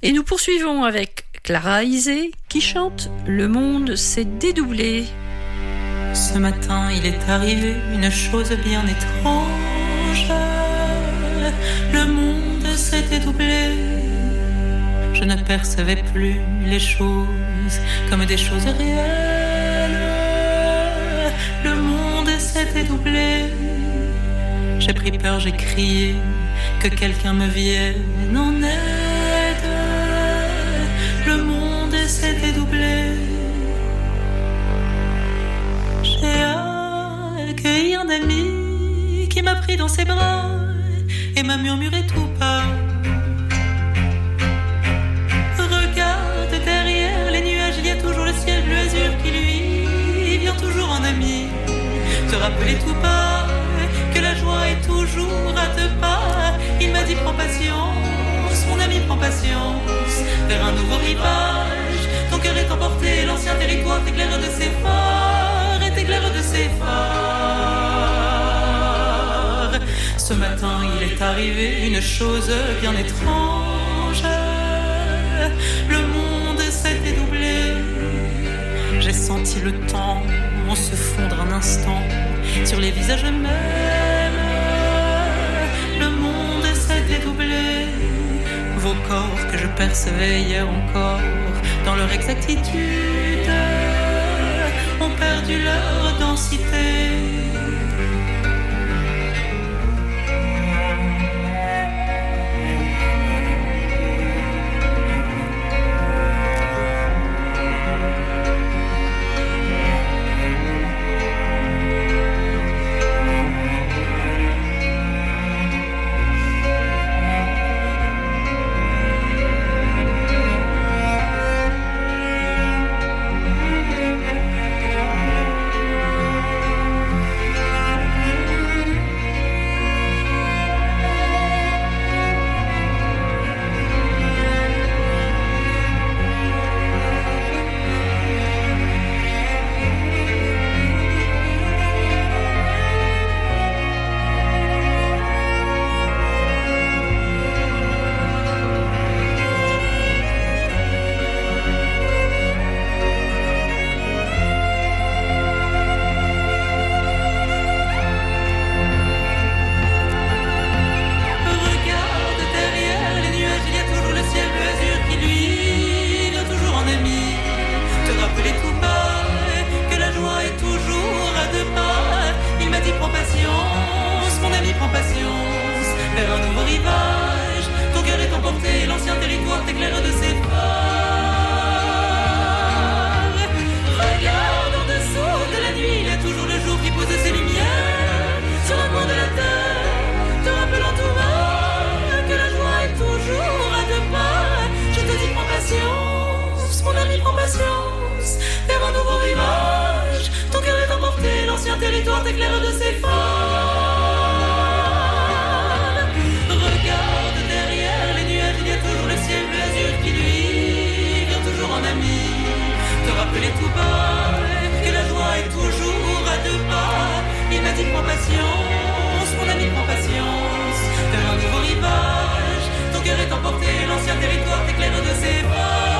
Et nous poursuivons avec Clara Isé qui chante « Le monde s'est dédoublé ». Ce matin, il est arrivé une chose bien étrange. Le monde s'est dédoublé. Je ne percevais plus les choses comme des choses réelles. Le monde s'est dédoublé. J'ai pris peur, j'ai crié que quelqu'un me vienne en aide. Le monde s'est dédoublé. J'ai accueilli un ami qui m'a pris dans ses bras et m'a murmuré tout bas. Regarde derrière les nuages, il y a toujours le ciel bleu azur qui lui vient toujours en ami. Te rappeler tout bas que la joie est toujours à 2 pas. Il m'a dit prends patience, mon ami prends patience, vers un nouveau rivage. Ton cœur est emporté, l'ancien territoire t'éclaire de ses phares et t'éclaire de ses phares. Ce matin il est arrivé une chose bien étrange. Le monde s'est dédoublé. J'ai senti le temps se fondre un instant sur les visages mêmes. Le monde s'est dédoublé. Vos corps que je percevais hier encore dans leur exactitude ont perdu leur densité. Emporté, l'ancien territoire t'éclaire de ses pas.